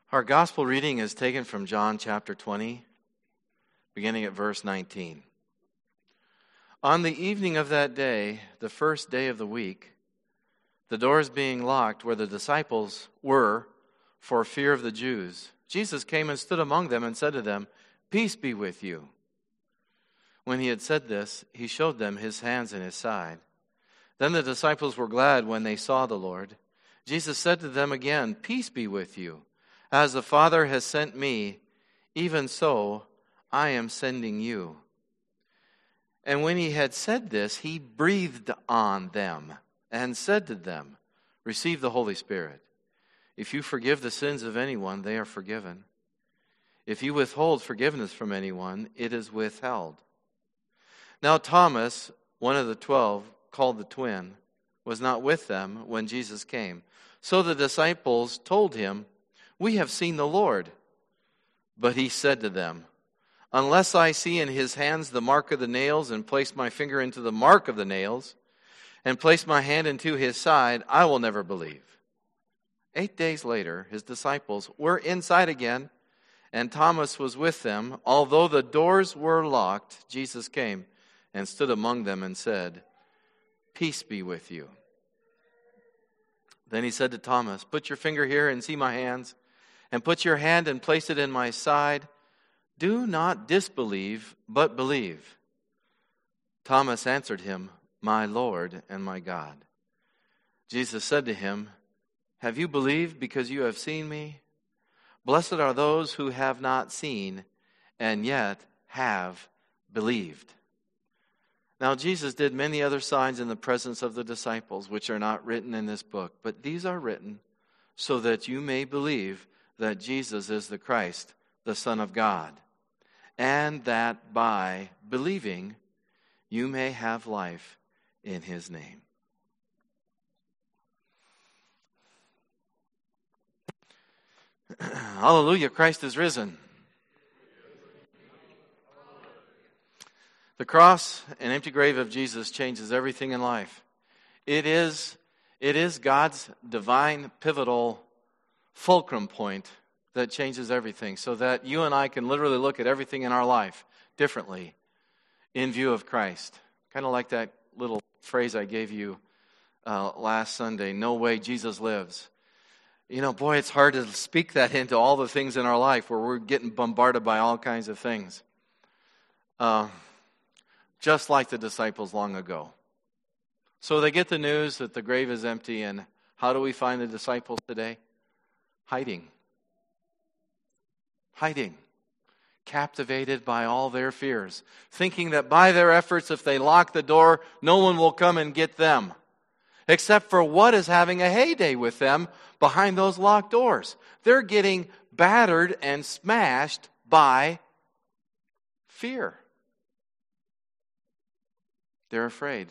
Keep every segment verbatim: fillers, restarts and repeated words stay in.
Our gospel reading is taken from John chapter twenty, beginning at verse nineteen. On the evening of that day, the first day of the week, the doors being locked where the disciples were for fear of the Jews, Jesus came and stood among them and said to them, "Peace be with you." When he had said this, he showed them his hands and his side. Then the disciples were glad when they saw the Lord. Jesus said to them again, "Peace be with you. As the Father has sent me, even so I am sending you." And when he had said this, he breathed on them and said to them, "Receive the Holy Spirit. If you forgive the sins of anyone, they are forgiven. If you withhold forgiveness from anyone, it is withheld." Now Thomas, one of the twelve, called the twin, was not with them when Jesus came. So the disciples told him, "We have seen the Lord." But he said to them, "Unless I see in his hands the mark of the nails, and place my finger into the mark of the nails, and place my hand into his side, I will never believe." Eight days later, his disciples were inside again, and Thomas was with them. Although the doors were locked, Jesus came and stood among them and said, "Peace be with you." Then he said to Thomas, "Put your finger here and see my hands, and put your hand and place it in my side. Do not disbelieve, but believe." Thomas answered him, "My Lord and my God." Jesus said to him, "Have you believed because you have seen me? Blessed are those who have not seen and yet have believed." Now Jesus did many other signs in the presence of the disciples, which are not written in this book, but these are written so that you may believe that Jesus is the Christ, the Son of God, and that by believing you may have life in his name. Hallelujah, Christ is risen. The cross and empty grave of Jesus changes everything in life. It is, it is God's divine pivotal fulcrum point that changes everything, so that you and I can literally look at everything in our life differently in view of Christ. Kind of like that little phrase I gave you uh, last Sunday, "No way Jesus lives." You know, boy, it's hard to speak that into all the things in our life where we're getting bombarded by all kinds of things. Uh, just like the disciples long ago. So they get the news that the grave is empty, and how do we find the disciples today? Hiding. Hiding. Captivated by all their fears. Thinking that by their efforts, if they lock the door, no one will come and get them. Except for what is having a heyday with them behind those locked doors. They're getting battered and smashed by fear. They're afraid.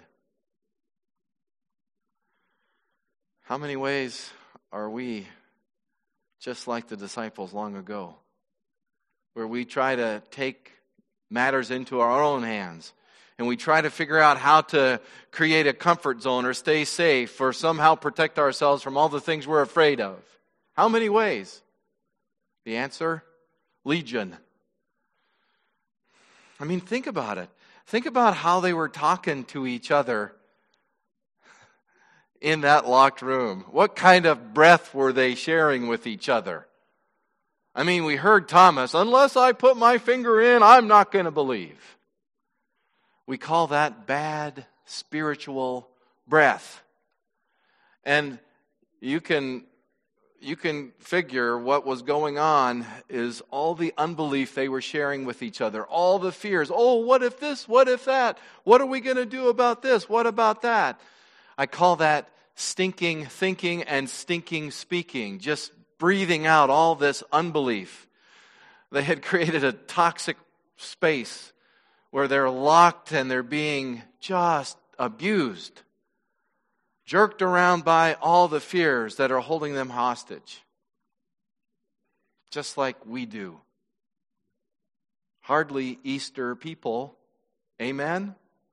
How many ways are we just like the disciples long ago, where we try to take matters into our own hands, and we try to figure out how to create a comfort zone or stay safe or somehow protect ourselves from all the things we're afraid of? How many ways? The answer? Legion. I mean, think about it. Think about how they were talking to each other in that locked room. What kind of breath were they sharing with each other? I mean, we heard Thomas, "Unless I put my finger in, I'm not going to believe." We call that bad spiritual breath. And you can you can figure what was going on is all the unbelief they were sharing with each other, all the fears. Oh, what if this? What if that? What are we going to do about this? What about that? I call that stinking thinking and stinking speaking, just breathing out all this unbelief. They had created a toxic space where they're locked and they're being just abused, jerked around by all the fears that are holding them hostage. Just like we do. Hardly Easter people. Amen?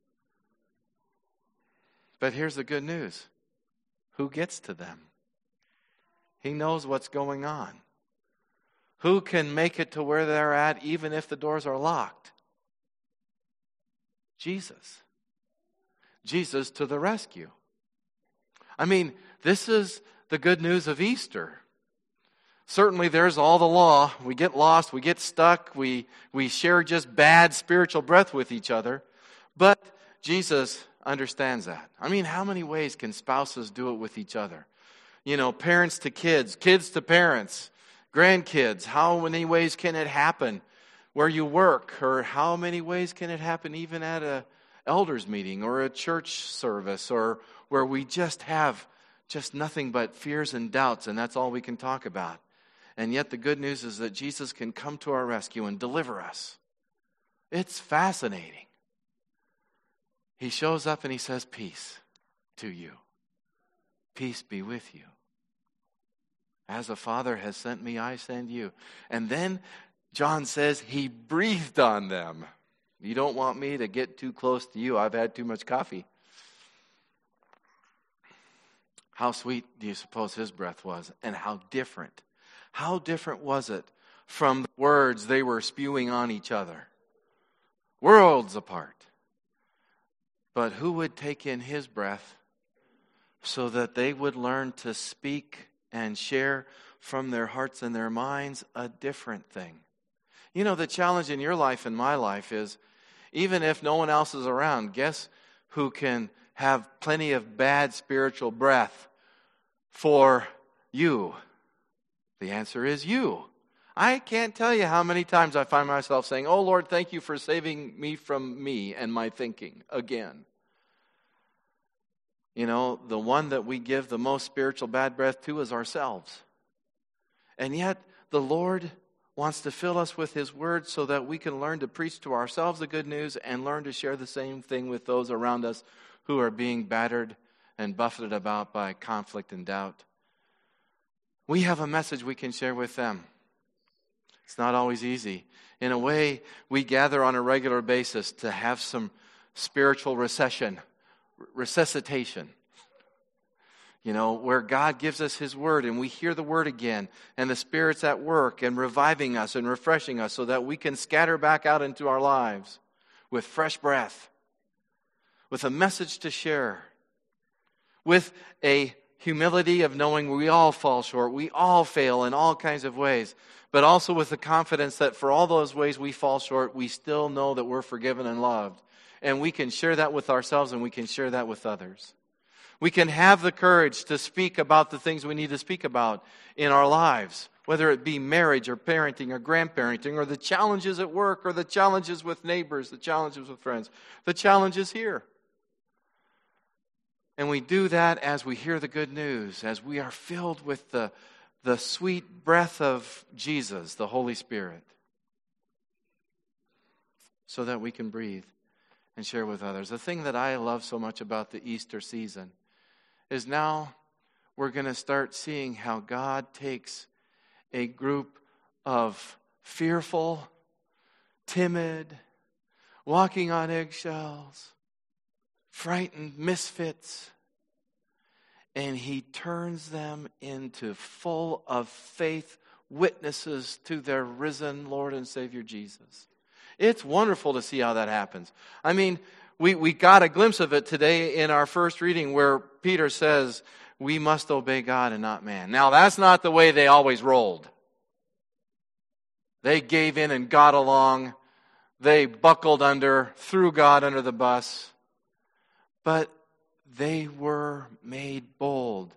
But here's the good news. Who gets to them? He knows what's going on. Who can make it to where they're at even if the doors are locked? Jesus. Jesus to the rescue. I mean, this is the good news of Easter. Certainly there's all the law. We get lost, we get stuck, we, we share just bad spiritual breath with each other. But Jesus understands that. I mean, how many ways can spouses do it with each other? You know, parents to kids, kids to parents, grandkids. How many ways can it happen where you work? Or how many ways can it happen even at a elders meeting or a church service, or where we just have just nothing but fears and doubts, and that's all we can talk about? And yet the good news is that Jesus can come to our rescue and deliver us. It's fascinating. He shows up and he says, peace to you. Peace be with you. As the Father has sent me, I send you. And then John says he breathed on them. You don't want me to get too close to you. I've had too much coffee. How sweet do you suppose his breath was? And how different. How different was it from the words they were spewing on each other? Worlds apart. But who would take in his breath so that they would learn to speak and share from their hearts and their minds a different thing? You know, the challenge in your life and my life is, even if no one else is around, guess who can have plenty of bad spiritual breath for you? The answer is you. I can't tell you how many times I find myself saying, oh Lord, thank you for saving me from me and my thinking again. You know, the one that we give the most spiritual bad breath to is ourselves. And yet the Lord wants to fill us with his word so that we can learn to preach to ourselves the good news and learn to share the same thing with those around us who are being battered and buffeted about by conflict and doubt. We have a message we can share with them. It's not always easy. In a way, we gather on a regular basis to have some spiritual recession, resuscitation. You know, where God gives us his word and we hear the word again, and the Spirit's at work and reviving us and refreshing us so that we can scatter back out into our lives with fresh breath, with a message to share, with a humility of knowing we all fall short, we all fail in all kinds of ways, but also with the confidence that for all those ways we fall short, we still know that we're forgiven and loved. And we can share that with ourselves and we can share that with others. We can have the courage to speak about the things we need to speak about in our lives, whether it be marriage or parenting or grandparenting or the challenges at work or the challenges with neighbors, the challenges with friends, the challenges here. And we do that as we hear the good news, as we are filled with the, the sweet breath of Jesus, the Holy Spirit, so that we can breathe and share with others. The thing that I love so much about the Easter season is now we're going to start seeing how God takes a group of fearful, timid, walking on eggshells, frightened misfits, and he turns them into full of faith witnesses to their risen Lord and Savior Jesus. It's wonderful to see how that happens. I mean, we, we got a glimpse of it today in our first reading where Peter says, we must obey God and not man. Now, that's not the way they always rolled. They gave in and got along. They buckled under, threw God under the bus. But they were made bold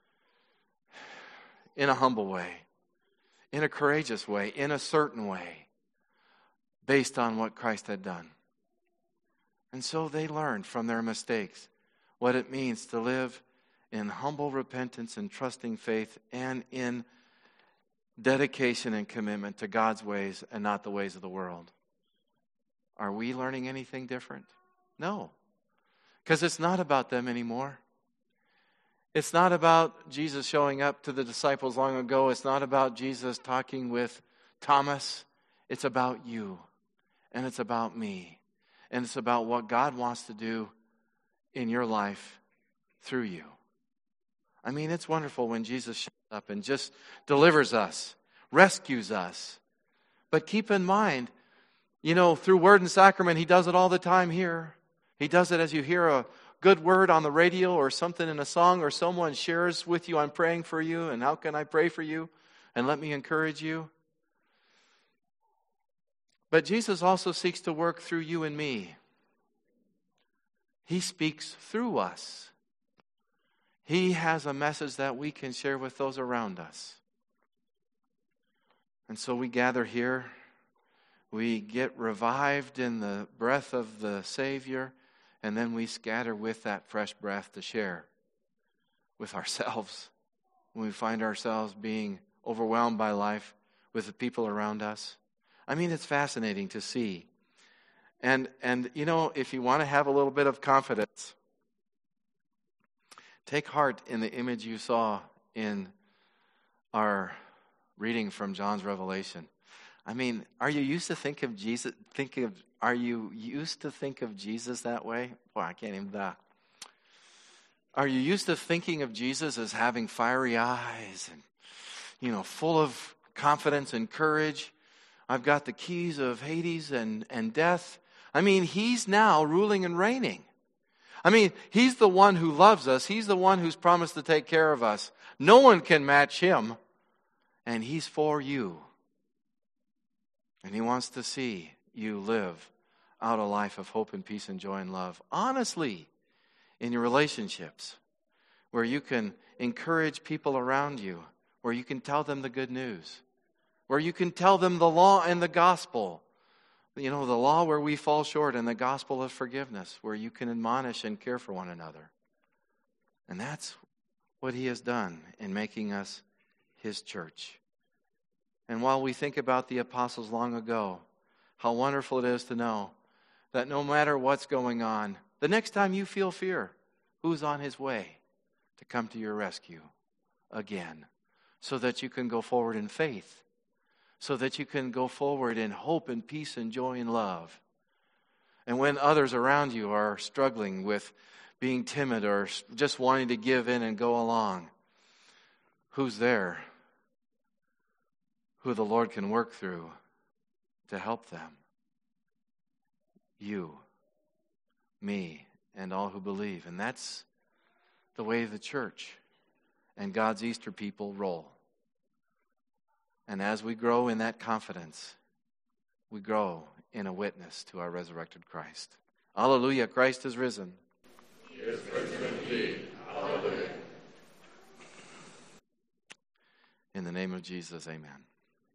in a humble way, in a courageous way, in a certain way, based on what Christ had done. And so they learned from their mistakes what it means to live in humble repentance and trusting faith and in dedication and commitment to God's ways and not the ways of the world. Are we learning anything different? No. Because it's not about them anymore. It's not about Jesus showing up to the disciples long ago. It's not about Jesus talking with Thomas. It's about you. And it's about me. And it's about what God wants to do in your life through you. I mean, it's wonderful when Jesus shows up and just delivers us rescues us. But keep in mind, you know, through word and sacrament, he does it all the time here. He does it as you hear a good word on the radio or something in a song, or someone shares with you, I'm praying for you, and how can I pray for you? And let me encourage you. But Jesus also seeks to work through you and me. He speaks through us. He has a message that we can share with those around us. And so we gather here. We get revived in the breath of the Savior, and then we scatter with that fresh breath to share with ourselves when we find ourselves being overwhelmed by life with the people around us. I mean, it's fascinating to see. And, and you know, if you want to have a little bit of confidence, take heart in the image you saw in our reading from John's Revelation. I mean, are you used to think of Jesus? Think of are you used to think of Jesus that way? Boy, I can't even. Uh, are you used to thinking of Jesus as having fiery eyes and, you know, full of confidence and courage? I've got the keys of Hades and, and death. I mean, he's now ruling and reigning. I mean, he's the one who loves us. He's the one who's promised to take care of us. No one can match him. And he's for you. And he wants to see you live out a life of hope and peace and joy and love. Honestly, in your relationships, where you can encourage people around you, where you can tell them the good news, where you can tell them the law and the gospel. You know, the law where we fall short and the gospel of forgiveness, where you can admonish and care for one another. And that's what he has done in making us his church. And while we think about the apostles long ago, how wonderful it is to know that no matter what's going on, the next time you feel fear, who's on his way to come to your rescue again, so that you can go forward in faith, so that you can go forward in hope and peace and joy and love. And when others around you are struggling with being timid or just wanting to give in and go along, who's there? Who the Lord can work through to help them? You, me, and all who believe. And that's the way the church and God's Easter people roll. And as we grow in that confidence, we grow in a witness to our resurrected Christ. Hallelujah, Christ is risen. He is risen indeed. Hallelujah. In the name of Jesus, amen.